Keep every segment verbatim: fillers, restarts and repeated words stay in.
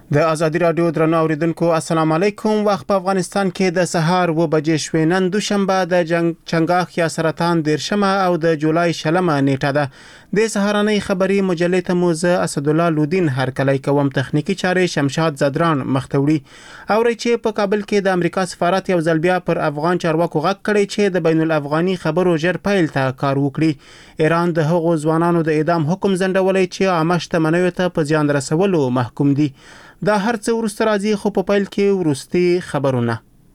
د ازادي رادیو درنو اوریدونکو السلام علیکم. وخت په افغانستان کې د سهار و بجې شوې. نن دوشنبه د چنګاښ یا سرطان دیرشمه او د جولای شلمه نیټه ده. د سهارنۍ خبري مجلې ته مو زه اسدالله لودین هرکلی کوم. تخنیکی چارې شمشاد زدران مختوړي. اوري چې په کابل کې د امریکا سفارت یو ځل بیا پر افغان چارواکو غږ کړی چې د بین الافغاني خبرو ژر پیل ته کار وکړي. ایران د هغو ځوانانو د اعدام حکم ځنډولی چې عامه شتمنیو ته په زیان رسولو محکوم دي. دا هر څه ورسته راځي، خو په پیل کې ورستي خبرونه.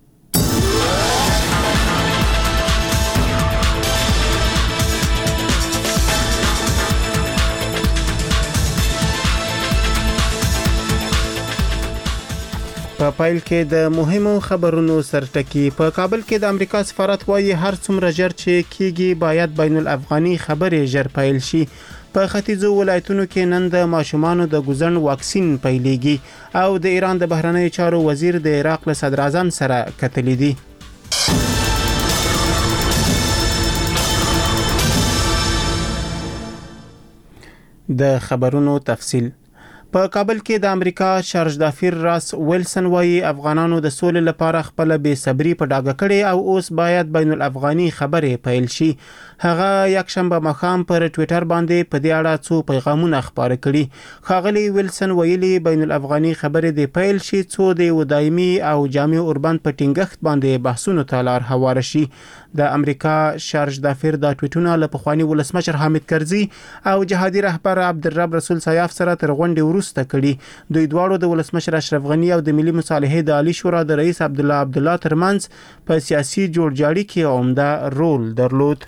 په پیل کې د مهمو خبرونو سرټکی. په کابل کې د امریکا سفارت وايي هر څومره ژر چې کیږي باید بین الافغاني خبرې ژر پیل شي. په ختیځو ولایتونو کې نن د ماشومانو د ګوزن واکسین پیلېږي او د ایران د بهرنیو چارو وزیر د عراق له صدر اعظم سره کتلې دي. د خبرونو تفصیل. په کابل کې د امریکا شارژدافیر راس ویلسن وايي افغانانو د سولې لپاره خپل بې صبري په ډاګه کړې او اوس باید بین الافغاني خبرې پیل شي. هغه یک شنبه مخام پر ټوئیټر باندې په دې اړه څو پیغامونه خپاره کړي. ښاغلي ویلسن ویلي بین الافغاني خبرې د پیل شي څو د ودایمي او جامع اوربند په ټینګښت باندې بحثونو ته لار هواره شي. د امریکا شارژدافیر د ټویټونه له پخواني ولسمشر حامد کرزي او جهادي رهبر عبدالرب رسول سیاف سره تر غونډې وروسته کړي. دوی دواړو د ولسمشر اشرف غني او د ملي مصالحې د عالی شورا د رئیس عبدالله عبدالله ترمنځ په سیاسي جوړجاړي کې عمده رول درلود.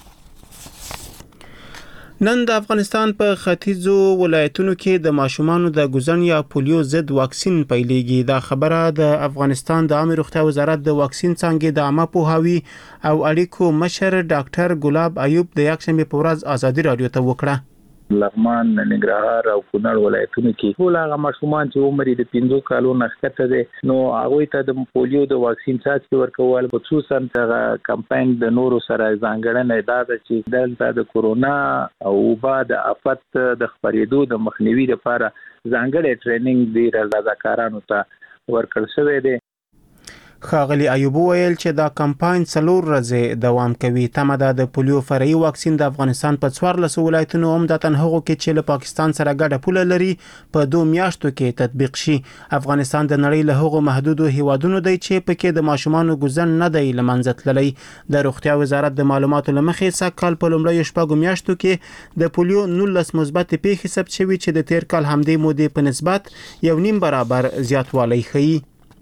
نن د افغانستان په ختیځو ولایتونو کې د ماشومانو د ګوزن یا پولیو ضد واکسین پیلېږي. دا خبره د افغانستان د عامه روغتیا وزارت د واکسین څانګې د عامه پوهاوي او اړیکو مشر ډاکټر ګلاب ایوب د یکشنبه په ورځ ازادي رادیو ته وکړه. لغمان، ننګرهار او کونړ ولایتونو کې ټول هغه ماشومان چې عمر یې د پنځو کالو نه ښکته دی نو هغوی ته د پولیو د واکسین څاڅکي ورکول، خصوصا هغه کمپاین د نورو سره ځانګړنه دا ده چې دلته د کورونا او وبا د آفت د خپرېدو د مخنیوي لپاره ځانګړی ټریننګ دی رضاکارانو ته ورکړل شوی دی. ښاغلي ایوب ویل چې دا کمپاین څلور ورځې دوام کوي. تمه ده د پولیو فرعي واکسین د افغانستان په څوارلسو ولایتونو عمدتاً هغو کې چې له پاکستان سره ګډه پوله لري په دوه میاشتو کې تطبیق شي. افغانستان د نړۍ له هغو محدودو هیوادونو دی چې پکې د ماشومانو ګوزن نه دی له منځه تللی. د روغتیا وزارت د معلوماتو له مخې سږ کال په لومړیو شپږو میاشتو کې د پولیو نولس مثبتې پیښې ثبت شوي چې د تیر کال همدې مودې په نسبت یو نیم برابر زیاتوالی ښیي.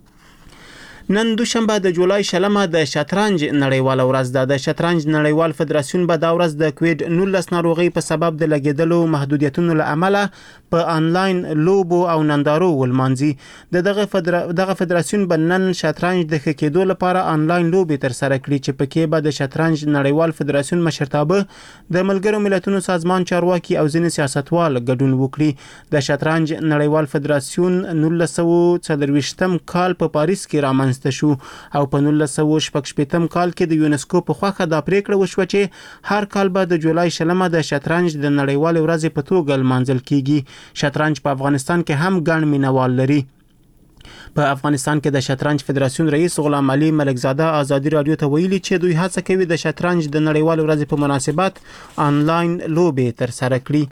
نن دوشنبه د جولای شلمه د شطرنج نړیواله ورځ ده. د شطرنج نړیوال فدراسیون به دا ورځ د کووید نولس ناروغۍ په سبب د لګیدلو محدودیتونو له امله په انلاین لوبو او نندارو ولمانځي. د دغه فدرا... دغه فدراسیون به نن شطرنج د ښه کېدو لپاره انلاین لوبې ترسره کړي چې پکې به د شطرنج نړیوال فدراسیون مشرتابه د ملګرو ملتونو سازمان چارواکي او ځینې سیاستوال ګډون وکړي. د شطرنج نړیوال فدراسیون نولس سوه څلرویشتم کال په پاریس کې رامنځته شو او په نولس سوه شپږ شپېتم کال کې د یونسکو په خوښه دا پریکړه وشوه چې هر کال به د جولای شلمه د شطرنج د نړیوالې ورځې په توګه لمانځل کیږي. شطرنج په افغانستان کې هم ګڼ مینوال لري. په افغانستان کې د شطرنج فدراسیون رئیس غلام علي ملکزاده ازادي رادیو ته ویلي چې دوی هڅه کوي د شطرنج د نړیوالې ورځې په مناسبت انلاین لوبې ترسره کړي.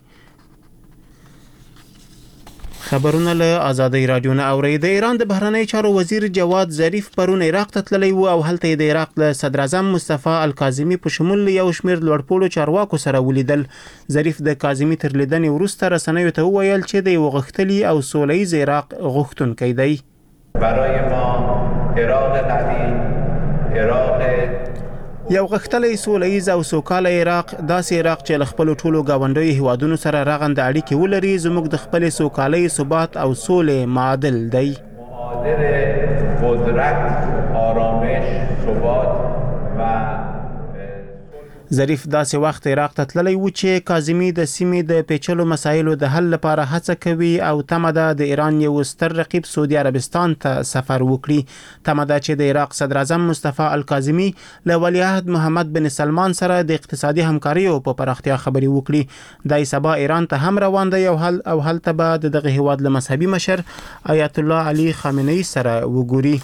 خبرونه له ازادي رادیو نه اوري. د ایران د بهرنیو چارو وزیر جواد ظریف پرون عراق ته تللی و او هلته د عراق له صدر اعظم مصطفی الکاظمي په شمول یو شمېر لوړپوړو چارواکو سره ولیدل. ظریف د کاظمي تر لیدنې وروسته رسنیو ته وویل چې د یو غښتلي او سولیز عراق غوښتونکی دی. برای ما عراق قوی، عراق یو غښتلی سولیز او سوکاله عراق، داسې عراق چې له خپلو ټولو ګاونډیو هیوادونو سره رغنده اړیکې ولري، زموږ د خپلې سوکالۍ، ثبات او سولې معادل دی. معادل قدرت، آرامش، ثبات و ظریف داسې وخت عراق ته تللی و چې کاظمي د سیمې د پیچلو مسایلو د حل لپاره هڅه کوي او تمه ده د ایران یو ستر رقیب سعودي عربستان ته سفر وکړي. تمه ده چې د عراق صدر اعظم مصطفی الکاظمي له ولیعهد محمد بن سلمان سره د اقتصادي همکاریو په پراختیا خبرې وکړي. دای سبا ایران ته هم روان دی او حل او هلته به د دغه هیواد له مذهبي مشر آیت الله علي خامنه‌ای سره وګوري.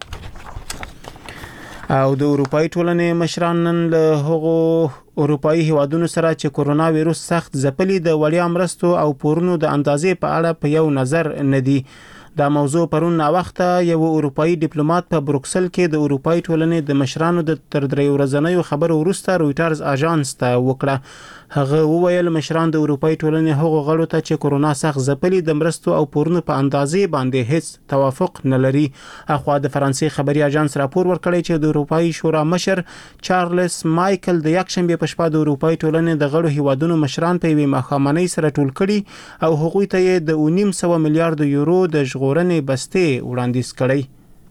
او د اروپאי ټولنې مشران نن له هغو اروپאי هیوادونو سره چې کورونا وایروس سخت ځپلي د وړیا مرستو او پورونو د اندازې په اړه په یو نظر ندي. دا موضوع پرون نا وخته یو اروپאי ډیپلوماټ په بروکسل کې د اروپאי ټولنې د مشرانو د تر درې ورځنیو خبرو وروسته رويټرز اژانس ته وکړه. هغه وویل مشران د اروپאי ټولنې هغو غړو ته چې کورونا سخت ځپلي د مرستو او پورونو په اندازې باندې هیڅ توافق نه لري. اخوا د فرانسې خبري اژانس راپور ورکړی چې د اروپאי شورا مشر چارلز مایکل د یکشنبه په شپه د اروپאי ټولنې د غړو هیوادونو مشران په یوه مخامنۍ سره ټول کړي او هغوی ته یې د نیم سوه میلیارډ یورو د ژغورنې بستې وړاندیز کړی.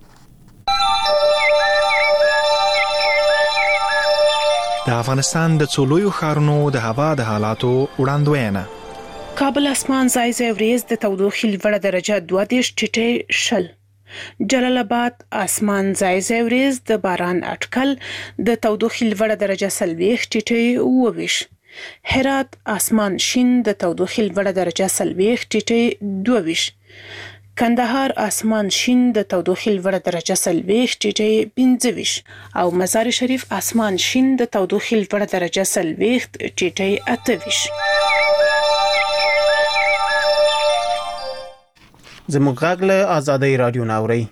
د افغانستان د څولویو ښارونو د هوا د حالاتو وړاندوینه. کابل اسمان ځای ځای وریځ د تودوخې لوړه درجه دوه دېرش ټیټې شل. جلال آباد اسمان ځای ځای وریځ د باران اټکل د تودوخې لوړه درجه څلوېښت ټیټې اووه ویشت. هرات اسمان شین د تودوخې لوړه درجه څلوېښت ټیټې دوه ویشت. کندهار اسمان شین د تودوخې لوړه درجه څلوېښت ټیټې پنځه ویشت او مزار شریف اسمان شین د تودوخې لوړه درجه څلوېښت ټیټې اته ویشت. زموږ غږ له آزادۍ رادیو نه اورئ.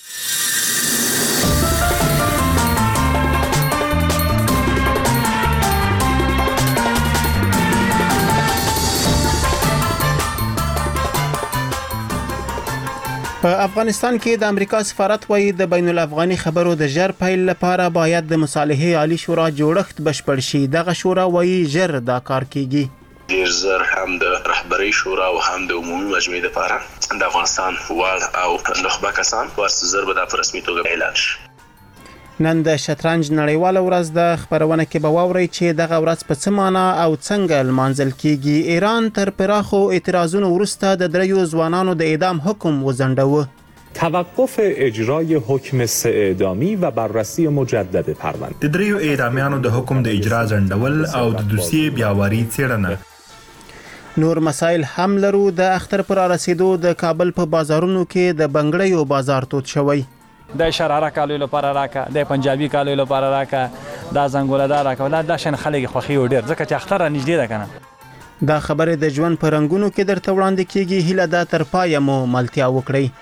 په افغانستان کې د امریکا سفارت وايي د بین الافغاني خبرو د ژر پیل لپاره باید د مصالحې عالی شورا جوړښت بشپړ شي. دغه شورا وايي ژر دا کار کیږي. ډیر زر هم د رهبری شورا او هم د عمومي مجمع لپاره د افغانستان وړ او نخبه کسان ورسره زر به د رسمي توګه اعلان شي. نن د شطرنج نړیواله ورځ د خبرونه کې به واوري چې دغه ورځ په څه معنا او څنګه لمانځل کیږي. ایران تر پراخو اعتراضونو وروسته د دریو ځوانانو د اعدام حکم وځنډاوه. توقف اجرای حکم سه اعدامی و بررسی مجدد پرونده. د دریو اعدامیانو د حکم د اجرا ځنډول او د دوسیې بیاواري څېړنه. نور مسائل هم لرو. د اختر پر رسیدو د کابل په بازارونو کې د بنگړیو بازار توت شوی. د شراره کالو لپاره راکا د پنجابي کالو لپاره راکا د زنګوله دار راکا ولادت د شن خلک خوخي وډیر ځکه چې اختر نږدې ده کنه. دا خبره د ژوند په رنگونو کې درته وړاندې کیږي. هیله ده تر پایه مو ملتیا وکړئ.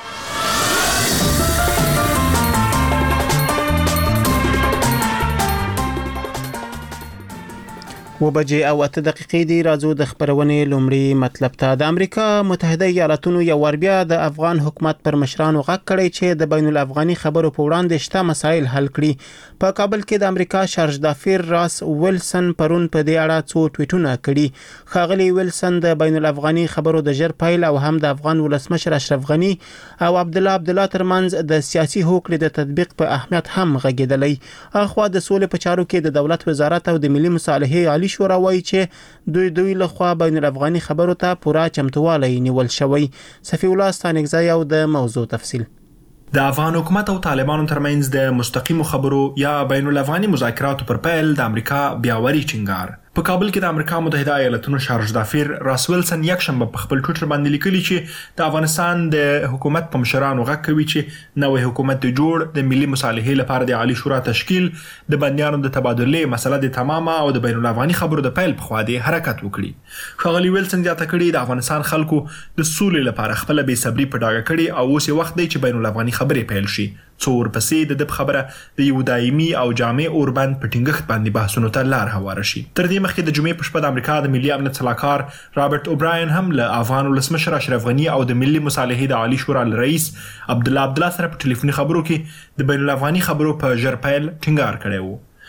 و بجې او اته دقیقې دی. راځو د خبرونې لومړی مطلب ته. د امریکا متحده ایالاتونو یو ور بیا د افغان حکومت پر مشرانو غږ کړی چې د بین الافغاني خبرو په وړاندې شته مسایل حل کړي. په کابل کې د امریکا شارج دافیر راس ویلسن پرون په دې اړه څو ټویټونه کړي. ښاغلي ویلسن د بین الافغاني خبرو د ژر پیل او هم د افغان ولسمشر اشرف غنی او عبد الله عبد الله ترمنځ د سیاسي هوکړې د تطبیق په اهمیت هم غږیدلی. اخوا د سولې په چارو کې د دولت وزارت او د ملي مصالحې عالی شورا وايي چې دوی دوی له خوا بین الافغاني خبرو ته پوره چمتووالی نیول شوی. صفی الله ستانکزی او د موضوع تفصیل. د افغان حکومت او طالبانو ترمنځ د مستقیمو خبرو یا بین الافغاني مذاکراتو پر پیل د امریکا بیاوري ټینګار. په کابل کې د امریکا متحده ایالاتونو شارج دافیر راس ویلسن یکشنبه په خپل ټویټر باندې لیکلي چې د افغانستان د حکومت په مشرانو غږ کوي چې نوې حکومت جوړ د ملي مصالحې لپاره د عالی شورا تشکیل، د بندیانو د تبادلې مسله د تمامه او د بین الافغاني خبرو د پیل په خوا د حرکت وکړي. ښاغلي ویلسن زیاته کړي د افغانستان خلکو د سولې لپاره خپل بې صبري په ډاګه کړي او اوس وخت دی چې بین الافغاني خبرې پیل شي. څو ورپسې د دې خبره د یو دایمي او جامع اوربند په ټینګښت باندې بحثونو ته لار هواره شي. تر دې مخکې د جمعې په شپه د امریکا د ملي امنیت سلاکار رابرټ اوبراین هم له افغان ولسمشر اشرف غنی او د ملي مصالحې د عالی شورا رئیس عبد الله عبد الله سره په ټلیفوني خبرو کې د بین الافغاني خبرو په ژر پیل ټینګار کړی و.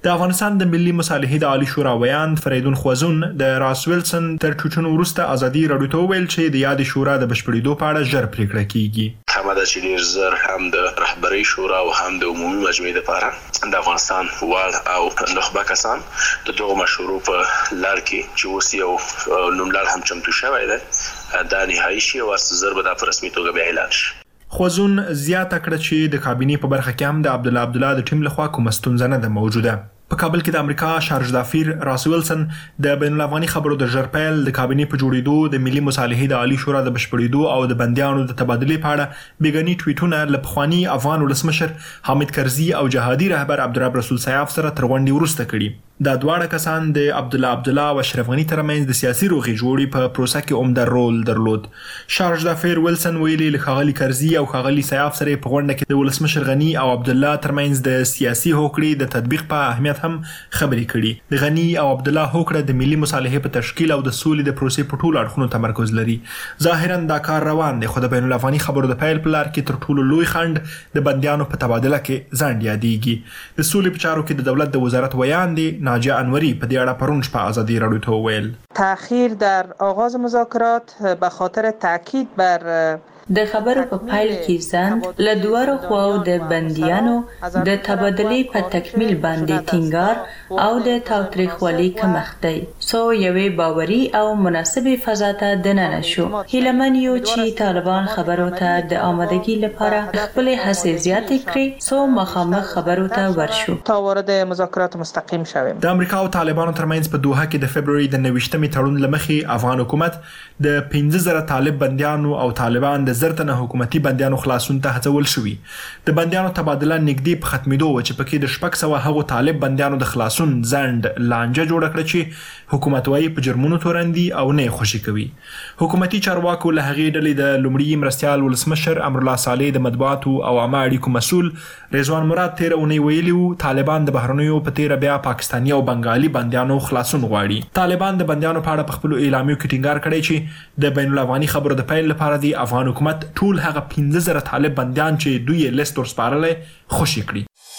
د افغانستان د ملي مصالحې د عالی شورا ویاند فریدون خوازون د راس ویلسن تر ټوټونو وروسته ازادي راډیو ته وویل چې د یاد شورا د بشپړېدو په اړه ژر پریکړه کیږي. همدا چې ډیر زر هم د رهبری شورا او هم د عمومي مجمع لپاره د افغانستان وړ او نخبه کسان د دغه مشورو په لړ کې چې اوس یو نوملړ هم چمتو شوی دی دا نهایي شي او زر به دا په رسمي توګه بیا اعلان شي. خوازون زیاته کړه چې د کابینې په برخه کې هم د عبدالله عبدالله د ټیم لخوا کومه ستونزه نه ده موجوده. په کابل کې د امریکا شارژدافیر راس ویلسن د بین الافغاني خبرو د ژر پیل د کابینې په جوړېدو د ملي مصالحې د عالی شورا د بشپړېدو او د بندیانو د تبادلې په اړه بیګني ټویټونه له پخواني افغان ولسمشر حامد کرزي او جهادي رهبر عبدالرب رسول سیاف سره تر غونډې وروسته کړي. دا دواړه کسان د عبدالله عبدالله او اشرف غني ترمنځ د سیاسي روغې جوړې په پروسه کې عمده رول درلود. شارژدافیر ویلسن ویلي له ښاغلي کرزي او ښاغلي سیاف سره په غونډه کې د ولسمشر غني او عبدالله ترمنځ د سیاسي هوکړې د تطبیق په اهمیت هم خبرې کړي. د غني او عبدالله هوکړه د ملي مصالحې په تشکیل او د سولې د پروسې په ټولو اړخونو تمرکز لري. ظاهرا دا کار روان دی خو د بین الافغاني خبرو د پیل په لار کې تر ټولو لوی خنډ د بندیانو په تبادله کې ځنډ یادېږي. د سولې په چارو کې د دولت د وزارت ویاندې ناجیه انوري په دې اړه پرون شپه ازادي راډیو ته وویل تأخیر در آغاز مذاکرات به خاطر تاکید بر د خبرو په پیل کې ځند له دوارو خواو د بندیانو د تبادلې په تکمیل باندې ټینګار او د تاوتریخوالي کمښت دی سو یوې باوري او مناسبې فضا ته دننه شو. هیلهمن یو چې طالبان خبرو ته د آمادګۍ لپاره خپلې هڅې زیاتې کړي سو مخامخ خبرو ته ورشو تا وارد مذاکرات مستقیم شویم. د امریکا او طالبانو ترمنځ په دوحه کې د فبروري د نوښتمې تړون لمخې افغان حکومت د پنځه زره طالب بندیانو او طالبان د زرتنه حکومتي بندیانو خلاصون ته هڅول شوي. د بندیانو تبادله نږدې په ختمېدو و چې پکې د شپږ سوه هغو طالب بندیانو د خلاصون ځنډ لانجه جوړه کړه چې حکومت وايي په جرمونو تورندي او نه خوشي کوي. حکومتي چارواکو له هغې ډلې د لومړي مرستیال ولسمشر امرالله صالح د مطبوعاتو او عامه اړیکو مسؤل رضوان مراد تېره اونۍ ویلي وو طالبان د بهرنیو په تېره بیا پاکستاني او بنګالي بندیانو خلاصون غواړي. طالبان د بندیانو په اړه په خپلو اعلامیو کې ټینګار کړی چې د بین الافغاني خبرو د پیل لپاره د افغان حکومت ټول هغه پنځه زره طالب بندیان چې دوی یې لیست ورسپارلی خوشي کړي.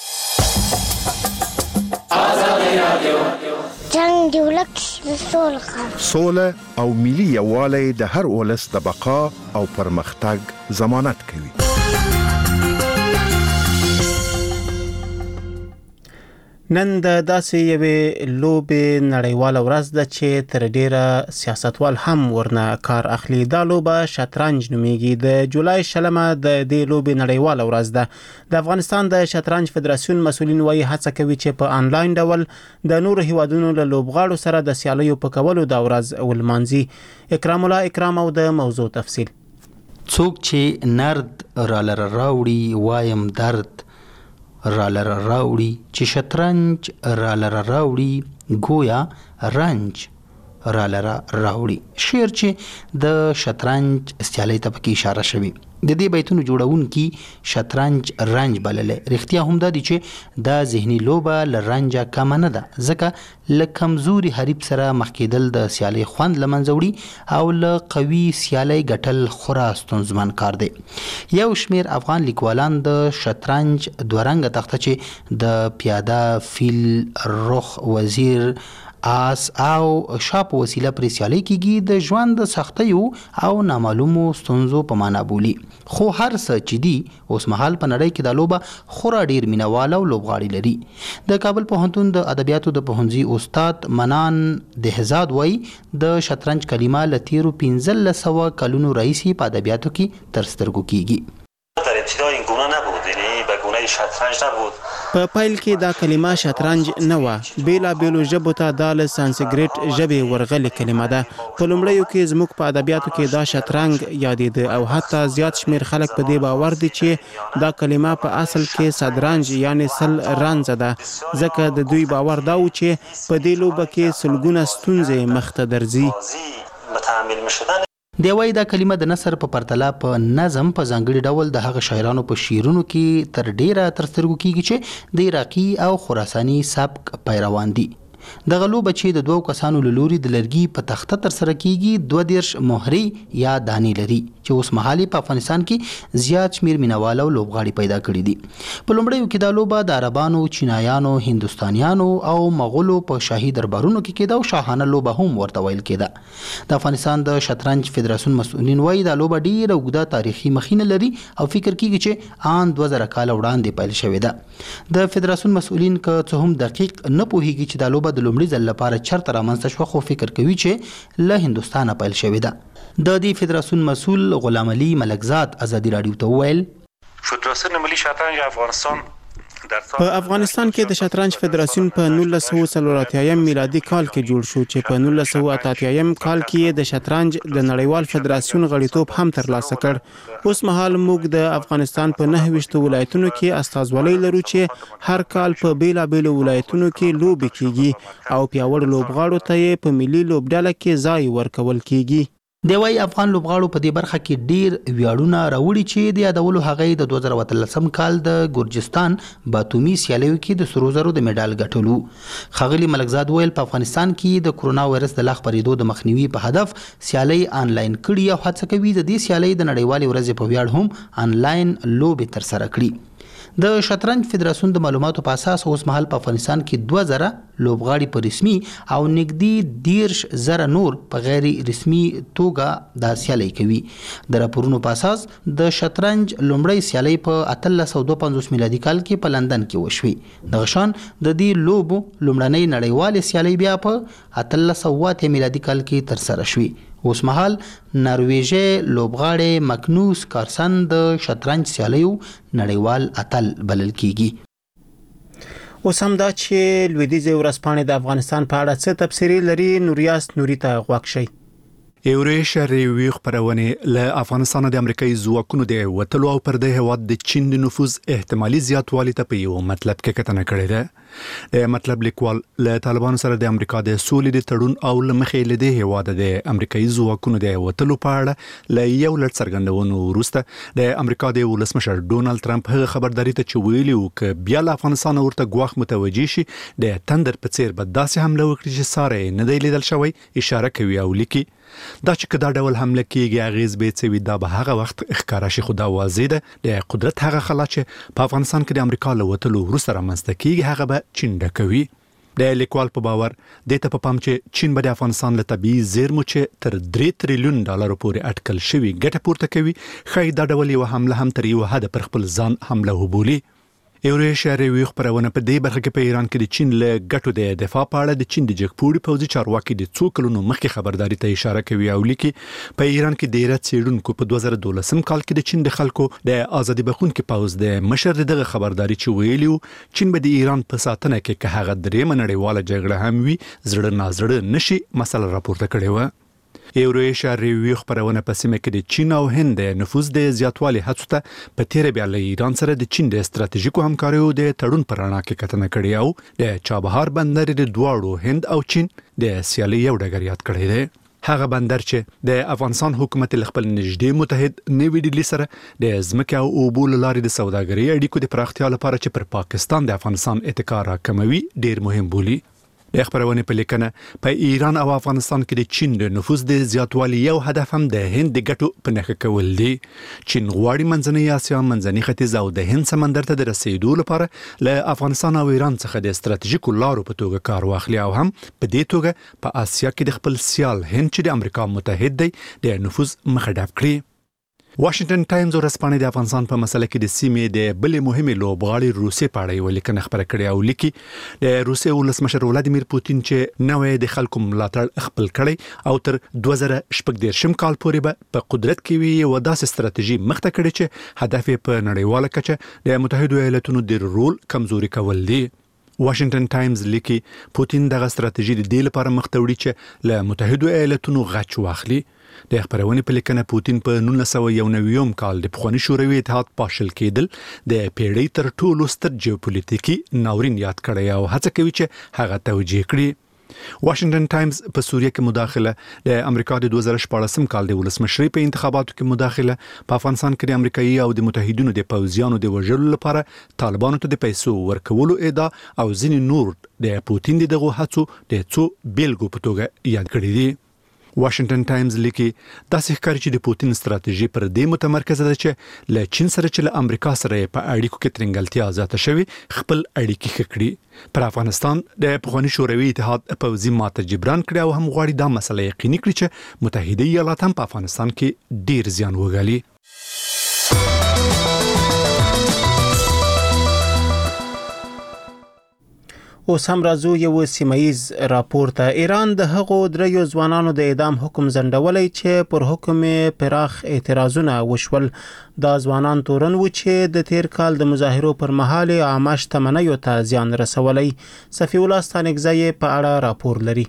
جنگ دی ولک سوله سوله او ملي یووالی د هر ولس د بقا او پرمختګ ضمانت کوي. نن د داسې یوې لوبې نړیواله ورځ ده چې تر ډیره سیاستوال هم ورنه کار اخلي. دا لوبه شطرنج نومیږي. د جولای شلمه د دې لوبې نړیواله ورځ ده. د افغانستان د شطرنج فدراسیون مسؤلین وايي هڅه کوي چې په انلاین ډول د نورو هیوادونو له لوبغاړو سره د سیالیو په کولو دا ورځ ولمانځي. اکرام الله اکرام او د موضوع تفصیل. څوک چې نرد رالره راوړي وایم درد رالر راوړي چې شطرنج رالر راوړي گویا رنج رالر راوړي. شعر چې د شطرنج سیالۍ ته پکې اشاره شوی د دې بیتونو جوړونکي شطرنج رنج بللې. رښتیا هم دا دي چې دا ذهني لوبه له رنجه کمه نه ده ځکه له کمزوري حریف سره مخ کېدل د سیالۍ خوند له منځه وړي او له قوي سیالۍ ګټل خورا ستونزمن کار دی. یو شمېر افغان لیکوالان د شطرنج دوه رنګه تخته چې د پیاده فیل رخ وزیر آس او شاپ وسیله پر سیالي کېږي د ژوند د سختیو او نامعلومو ستونزو په معنا بولي. خو هر څه چې دي اوس مهال په نړۍ کې دا لوبه خورا ډیر مینوال او لوبغاړي لري. د کابل پوهنتون د ادبیاتو د پوهنځي استاد منان دهزاد وایي د شطرنج کلمه له تیرو پنځلس سوه کلونو راهیسې په ادبیاتو کې تر سترګو کېږي. در ابتدا این گونه نبود، یعنی به گونه شطرنج نبود. په پیل کې دا کلمه شطرنج نه و. بیلا بیلو ژبو ته دا له سانسکریت ژبې ورغلې کلمه ده. په لومړیو کې زموږ په ادبیاتو کې دا شطرنج یادېده او حتی زیات شمیر خلک په دې باور دي چې دا کلمه په اصل کې صدرنج یعنی سل رنځ ده ځکه د دوی باور دا و چې په دې لوبه کې سلګونه ستونزې مخته درځي. متحمل میشدن دی وایي دا کلمه د نثر په پرتله په نظم په ځانګړي ډول د هغه شاعرانو په شعرونو کې تر ډیره تر سترګو کېږي چې د عراقي او خراساني سبک پیروان دي. دغه لوبه چې د دوو کسانو له لوري د لرګي په تخته ترسره کیږي دوه دېرش مهرې یا دانې لري چې اوس مهال په افغانستان کې زیات شمیر مینوال او لوبغاړي پیدا کړي دي. په لومړیو کې دا لوبه د عربانو، چینایانو، هندوستانیانو او مغولو په شاهي دربارونو کې کېده او شاهانه لوبه هم ورته ویل کېده. د افغانستان د شطرنج فدراسیون مسؤلین وایي دا لوبه ډېره اوږده تاریخي مخینه لري او فکر کیږي چې آن دوه زره کاله وړاندې پیل شوې ده. د فدراسیون مسؤلین که څه هم دقیق نه پوهیږي چې دا لوبه د لومړي ځل لپاره چرته رامنځته شوه، خو فکر کوي چې له هندوستانه پیل شوې ده. د دې فدراسیون مسؤل غلام علي ملکزاد ازادي راډیو ته وویل فدراسیون ملي شطرنج افغانستان په افغانستان کې د شطرنج فدراسیون په نولس سوه څلور اتیا میلادي کال کې جوړ شو چې په نولس سوه اته اتیا کال کې د شطرنج د نړیوال فدراسیون غړیتوب هم ترلاسه کړ. اوس مهال موږ د افغانستان په نهه ویشت ولایتونو کې استازولۍ لرو چې هر کال په بیلابیلو ولایتونو کې لوبې کیږي او پیاوړو لوبغاړو ته یې په ملي لوبډله کې ځای ورکول کیږي. دی وايي افغان لوبغاړو په دې برخه کې ډیر ویاړونه راوړي چې د یادولو هغه د دوه زره اتلسم کال د ګورجستان باتومي سیالیو کې د سرو زرو د میډال ګټلو. ښاغلي ملکزاد ویل په افغانستان کې د کرونا وایرس د لا خپرېدو د مخنیوي په هدف سیالۍ آنلاین کړي او هڅه کوي د دې سیالۍ د نړیوالې ورځې په ویاړ هم آنلاین لوبې ترسره کړي. د شطرنج فدراسیون د معلوماتو په اساس اوس مهال په افغانستان کې دوه زره لوبغاړي په رسمي او نږدې دیرش زره نور په غیر رسمي توګه د سیالۍ کوي. د راپورونو په اساس د شطرنج لومړی سیالۍ په اتلس سوه دوه پنځوس میلادي کال کې په لندن کې وشوې. دغه شان د دې لوبو لومړنۍ نړیوالې سیالۍ بیا په اتلس سوه اته میلادي کال کې ترسره شوې. اوس مهال نرویژي لوبغاړی مکنوس کارسن د شطرنج سیالیو نړیوال اتل بلل کیږي. اوس هم دا چې لویدیځ ورځپاڼې د افغانستان په اړه څه تبصرې لري، نوریاس نوري ته غوږ شئ. ایوریشیا ریوی خبرونه له افغانستان د امریکایي ځواکونو د وټلو او پر د هواد د چین د نفوذ احتمالي زیاتوالی ته په یو مطلب کې کتنه کړې ده. د مطلب لیکوال له طالبانو سره د امریکا د سولې د تړون او لمخې له د هواد د امریکایي ځواکونو د وټلو په اړه له یو لړ څرګندونو وروسته د امریکا د ولسمشر ډونالد ټرمپ هغه خبرداري ته چې ویلي و ک بیا له افغانستان ورته غواخ متوجي شي د تندر په څیر به داسې حمله وکړي چې ساره نه دی لیدل شوی. اشاره کوي او لیکي دا چې کدا ډول حمله کیږي اغیز به څوي دا به هغه وخت ښکارا شي. خدا واضح ده د قدرت هغه خلا چې په افغانستان کې د امریکا له وټلو وروسته رامنځته کیږي هغه به چین ډکوي. د لیکوال په باور د ته په پام چې چین به د افغانستان له طبيعي زیرمو چې تر درې تریلیون ډالر پورې اټکل شوی ګټه پورته کوي. خای دا ډول یو حمله هم تر یو حد پر خپل ځان حمله وبولي. ایوریشیا ریوی خبرونه په دې برخه کې په ایران کې د چین له ګټو د دفاع په اړه د چین د جګپوړي پوځي چارواکي د څو کلونو مخکې خبرداري ته اشاره کوي او لیکي په ایران کې ډیره څېړونکو په دوه زره دولسم کال کې د چین د خلکو د ازادي بخښونکو پوځ د مشر دغه خبرداري چې ویلیو چین به د ایران په ساتنه کې که هغه درې منړیواله جګړه هم وي زړه نازړه نشي مسله راپورته کړې و. ایوریشیا ریوی خبرونه په سیمه کې د چین او هند د نفوذ د زیاتوالي هڅو ته په تیر بیا له ایران سره د چین د ستراتیژیکو همکاریو د تړون پر اړه کې کتنه کړې او د چابهار بندر د دواړو هند او چین د سیالي یو ډګر یاد کړی دی. هغه بندر چې د افغانستان حکومت خپل نږدې متحد نوی ډیلی سره د ځمکې او اوبو لارې د سوداګرۍ اړیکو د پراختیا لپاره چې پر پاکستان د افغانستان اتکا راکموي ډیر مهم بولي. د خبرونه په لیکنه په ایران او افغانستان کې د چین د نفوذ د زیاتوالي یو هدف هم د هند د ګټو په نښه کول دي. چین غواړي منځنۍ اسیا، منځني ختیځ او د هند سمندر ته د رسیدو لپاره له افغانستان او ایران څخه د ستراتیژیکو لارو په توګه کار واخلي او هم په دې توګه په اسیا کې د خپل سیال هند چې د امریکا متحد دی د نفوذ مخه ډب کړي. واشنگټن ټایمز ورځپاڼې د افغانستان په مسله کې د سیمې د بلې مهمه لوبغاړي روسي په اړه یو لیکنه خبره کړې او لیکي د روسي ولسمشر ولادیمیر پوتین چې نوې د خلکو ملاتړ خپل کړي او تر دوه زره شپږ دیرشم کال پورې به په قدرت کې وي او داسې ستراتیژي مخته کړي چې هدف په نړیواله کچه د متحده ایالاتونو د رول کمزوري کول دي. واشنگټن ټایمز لیکي پوتین دغه ستراتیژي د دې لپاره مخته وړي چې له متحده ایالاتونو غچ واخلي. د خبرونه په لیکنه پوتین په نولس سوه یو نوي کال د پخوانی شوروي اتحاد پاشل کېدل د پیړۍ تر ټولو ستر جیوپولیټیکي ناورین یاد کړی او هڅه کوي چې هغه توجیه کړي. واشنگټن ټایمز په سوریه کې مداخله د امریکا د دوه زره شپاړسم کال د ولسمشری په انتخاباتو کې مداخله په افغانستان کې د امریکایي او د متحدینو د پوځیانو د وژلو لپاره طالبانو ته د پیسو ورکولو ادعا او ځینې نور د پوتین دغه هڅو د څو بیلګو په توګه یاد کړی دي. واشنگټن ټایمز لیکي داسې ښکاري چې د پوتین ستراتیژي پر دې متمرکزه ده چې له چین سره چې له امریکا سره په اړیکو کې ترنګلتیا زیاته شوي خپل اړیکې ښه کړي. پر افغانستان د پخواني شوروي اتحاد پوځي ماته جبران کړي او هم غواړي دا مسله یقیني کړي چې متحده ایالات هم په افغانستان کې ډیر زیان وګالي. اوس هم راځو یو سیمایز راپور ته. ایران د هغو دریو ځوانانو د اعدام حکم ځنډولی چې پر حکم پراخ اعتراضونه وشول. دا ځوانان تورن و چې د تیر کال د مظاهرو پر مهال عامه شتمنیو ته زیان رسولی. صفی الله ستانکزی په اړه راپور لري.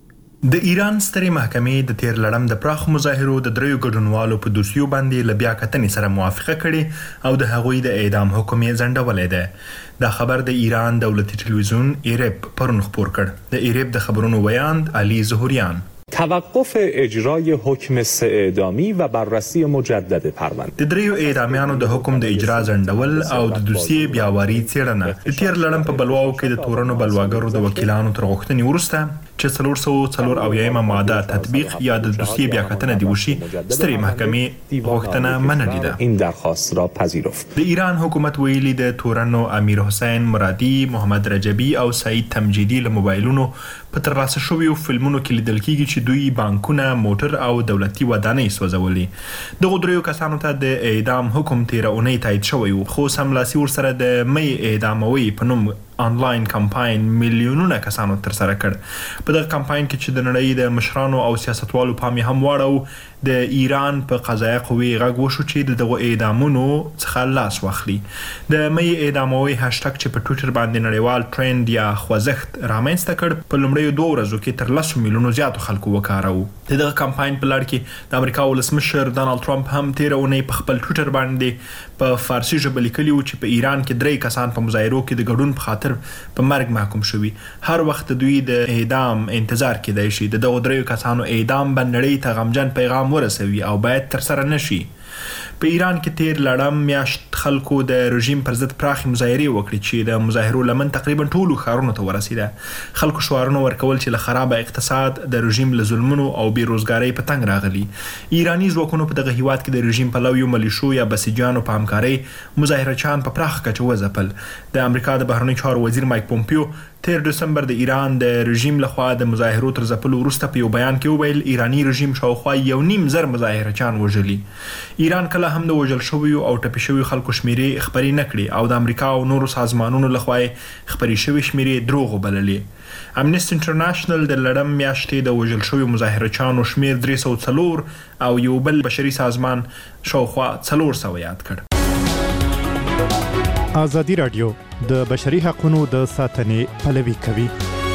د ایران سترې محکمې د تیر لړم د پراخ مظاهرو د دریو ګډونوالو په دوسیو باندې ل بیا کتنې سره موافقه کړې او د هغوی د اعدام حکم یې ځنډولی دی. دا خبر د ایران دولتي ټلویزیون ایرب پرون خپور کړ. د ایرب د خبرونو ویاند علي ظهوریان. توقف اجرای حکم سه اعدامی و بررسی مجدد پرونده. د دریو اعدامیانو د حکم د اجرا ځنډول او د دوسیې بیاواري څېړنه د تیر لړم په بلواو کې د تورنو بلواګرو د وکیلانو تر غوښتنې وروسته چې څلور سوه څلور اویایمه ماده تطبیق یا د دوسیې بیاکتنه دی وشي سترې محکمې غوښتنه منلې ده. این درخواست را پذیرفت. د ایران حکومت ویلي د تورنو امیر حسین مرادي، محمد رجبی او سعید تمجیدی له موبایلونو په ترلاسه شویو فلمونو کې لیدل کیږي چې دوی بانکونه، موټر او دولتي ودانۍ سوځولي. دغه دریو کسانو ته د اعدام حکم تیر اونۍ تایید شوی و، خو سملاسي ورسره د مې اعداموي په نوم آنلاین کمپاین میلیونونه کسانو تر سره کړ. په دغه کمپاین کې چې د نړۍ د مشرانو او سیاستوالو پام هم واړو، د ایران په قضایه قوې غږ وشو چې د دغه اعدامونو څخه لاس واخلي. د مې اعداموي هاشټګ چې په ټویټر باندې نړیوال ټرند یا خوځښت رامنځته کړ په لومړیو دوه ورځو کې تر لسو میلیونو زیاتو خلکو وکاروه. د دغه کمپاین په لړ کې د امریکا ولسمشر ډانلډ ټرمپ هم تیر اونۍ په خپل ټویټر باندې په فارسي ژبه لیکلي و چې په ایران کې درې کسان په مظاهرو کې د ګډون په خاطر په مرګ محکوم شوي. هر وخت دوی د اعدام انتظار کېدای شي. د دغو دریو کسانو اعدام به نړۍ ته غمجن پیغام ورسوي او باید تر سره نشي. په ایران کې تیر لړم میاشت خلکو د رژیم پر ضد پراخې مظاهرې وکړې چې د مظاهرو لمن تقریبا ټولو ښارونو ته ورسېده. خلکو شعارونه ورکول چې له خرابه اقتصاد، د رژیم له ظلمونو او بېروزګارۍ په تنګ راغلي. ایراني ځواکونو په دغه هیواد کې د رژیم پلویو ملیشو یا بسیجیانو په همکارۍ مظاهرچیان په پراخه کچه وځپل. د امریکا د بهرنیو چارو وزیر مایک پومپیو تیر دسمبر د ایران د رژیم لخوا د مظاهرو تر ځپلو وروسته په یو بیان کې وویل ایراني رژیم شاوخوا یو نیم زر مظاهرچیان وژلي. ایران کله هم د وژل شویو او ټپي شویو خلکو شمیرې خبرې نه کړې او د امریکا او نورو سازمانونو لخوا خبرې شوې شمیرې دروغ وبللې. امنیسټي انټرنیشنل د لړم میاشتې د وژل شویو مظاهرچیانو شمیر درې سوه څلور او یو بل بشري سازمان شاوخوا څلور سوه یاد کړ. ازادي راډیو د بشري حقوقو د ساتنې پلوي کوي.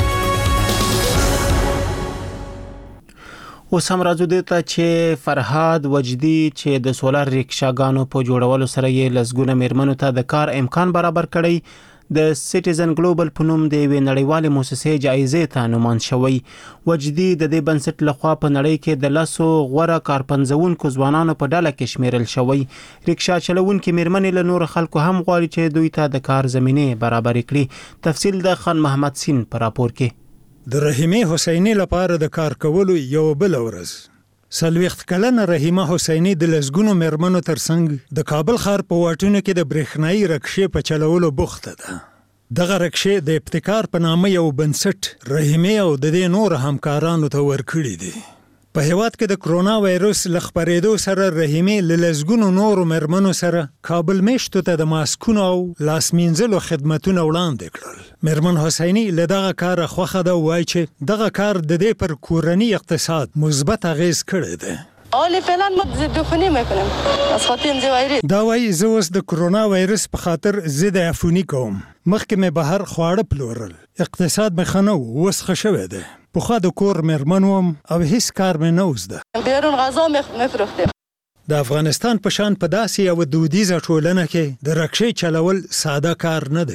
اوس هم راځو دې ته چې فرهاد وجدي چې د سولر ریکشاګانو په جوړولو سره یې لسګونه میرمنو ته د کار امکان برابر کړی. د سټیزن ګلوبل په نوم د یوې نړیوالې موسسې جایزې ته نومان شوی. وجدي د دې بنسټ لخوا په نړۍ کې د لسو غوره کارپنځونکو ځوانانو په ډله کې شمیرل شوی. ریکشا چلونکي میرمنې له نور خلکو هم غواړي چې دوی ته د کار زمینه برابر کړي. تفصیل د خان محمد سین په راپور کې. د رحیمه حسینی لپاره د کار کولو یو بل ورځ سلويخت کلنه رحیمه حسینی د لسګونو میرمنو ترڅنګ د کابل ښار په واټونو کې د برېښنايي رکشې په چلولو بوخته ده. دغه رکشې د ابتکار په نامه یو بنسټ رحیمه او د دې نور همکارانو ته ورکړي دي. په هیواد کې د کرونا وایرس ل خپرېدو سره رحیمه ل لسګونو نورو مرمنو سره کابل میشتو ته د ماسکونو او لاس مینځلو خدماتونه وړاندې کړل. مرمن حسینی له دغه کار خوخه ده وایي چې دغه کار د دې پر کورنی اقتصاد مثبت اغیز کړی دی. حالا فعلا ما ضد میکنم از خاطر وایرس. دا وایي زه اوس د کرونا وایرس په خاطر ضد عفونی کوم. مخکې مې بهر خواړه پلورل، اقتصاد مې ښه نه و، اوس ښه شوی دی. پخوا د کور میرمن وم او هیڅ کار مې نه وزده. بیرون غذا میفروختم. د افغانستان په شان په داسې یو دودیزه ټولنه کې د رکشې چلول ساده کار نه دی.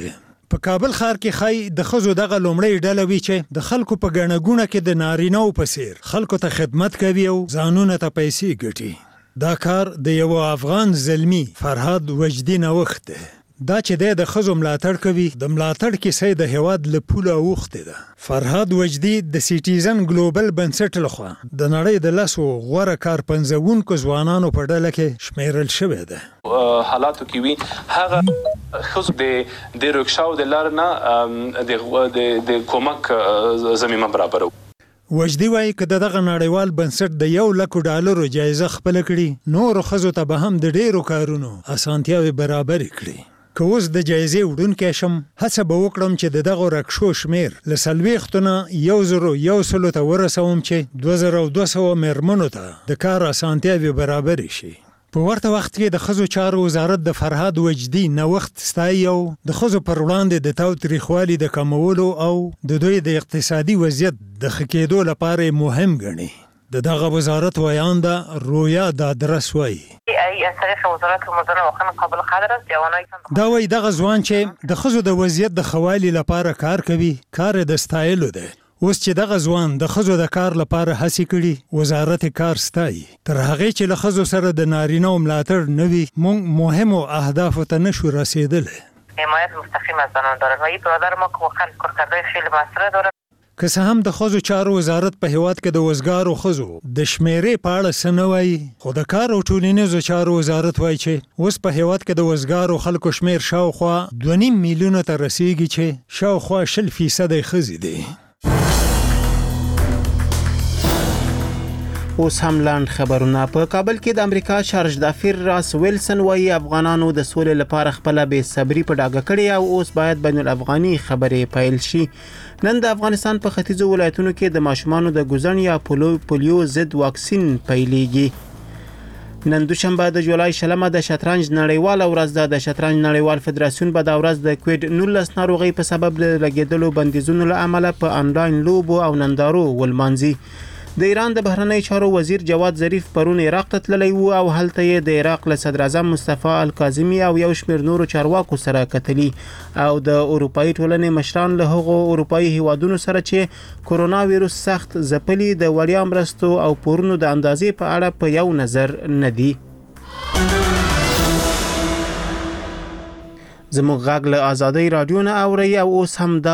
په کابل ښار کې خای د ښځو دغه لومړی ډله وي چې د خلکو په ګڼه ګوڼه کې د نارینه‌و په څیر خلکو ته خدمت کوي او ځانونه ته پیسې ګټي. دا کار د یو افغان زلمی فرهاد وجدي نوښت دی. دا چې دی د ښځو ملاتړ کوي د ملاتړ کیسې د هیواد له پوله اوښتې ده. فرهاد وجدي د سیټیزن ګلوبل بنسټ لخوا د نړۍ د لسو غوره کارپنځونکو ځوانانو په ډله کې شمیرل شوی ده. حالاتو کې وي هغه ښځو د د رکشاو د لارې نه د کومک زمینه برابرو. وجدي وایي که دغه نړیوال بنسټ د یو لکو ډالرو جایزه خپله کړي نورو ښځو ته به هم د ډیرو کارونو اسانتیاوې برابرې کړي. که اوس د جایزې وړونکی شم هڅه به وکړم چې د دغو رکشو شمیر له څلوېښتو نه یو زرو یو سلو ته ورسوم چې دوه زره او دوه سوه مېرمنو ته د کار اسانتیاوې برابرې شي. په ورته وخت کې د ښځو چارو وزارت د فرهاد وجدي نوښت ستایي او د ښځو پر وړاندې د تاوتریخوالي د کمولو او د دوی د اقتصادي وضعیت د ښه کېدو لپاره مهم ګڼي. د دغه وزارت ویانده رویا دادرس وایي دا وایي دغه ځوان چې د ښځو د وضعیت د ښه والي لپاره کار کوي کار د ستایلو دی. اوس چې دغه ځوان د ښځو د کار لپاره هڅې کړي وزارت کار ستایي. تر هغې چې له ښځو سره د نارینه‌و ملاتړ نه وي موږ مهمو اهدافو ته نشو رسېدلی. حمایت مستقیم از زنان دارد و این برادر ما که واقعا کارکردهای خیلی موثر دارد. که څه هم د ښځو چارو وزارت په هیواد کې د وزګارو ښځو د شمیرې په اړه څه نه وایي خو د کار او ټولنیزو چارو وزارت وایي چې اوس په هیواد کې د وزګارو خلکو شمیر شاوخوا دوه نیم میلیونه ته رسیږي چې شاوخوا شل فیصده ښځې دي. اوس هم لاند خبرونه. په کابل کې د امریکا شارج دافیر راس ویلسن وایي افغانانو د سولې لپاره خپل بې صبري په ډاګه کړې او اوس باید بین الافغاني خبرې پیل شي. نن د افغانستان په ختیځو ولایتونو کې د ماشومانو د ګوزن یا پولیو ضد واکسین پیلېږي. نن دوشنبه د جولای شلمه د شطرنج نړیواله ورځ ده. د شطرنج نړیوال فدراسیون به دا ورځ د کووډ نولس ناروغۍ په سبب د لګېدلو بندیزونو له امله په انلاین لوبو او نندارو ولمانځي. د ایران د بهرنی چارو وزیر جواد ظریف پرون عراق ته تللی و او هلته یې د عراق له صدر اعظم مصطفی الکاظمي او یو شمېر نورو چارواکو سره کتلي او د اروپایي ټولنې مشران له هغو اروپایي هیوادونو سره چې کورونا ویروس سخت ځپلي د وړیا مرستو او پورونو د اندازې په اړه په یو نظر نه دي. زموږ غږ له آزادۍ راډیو نه اورئ او اوس هم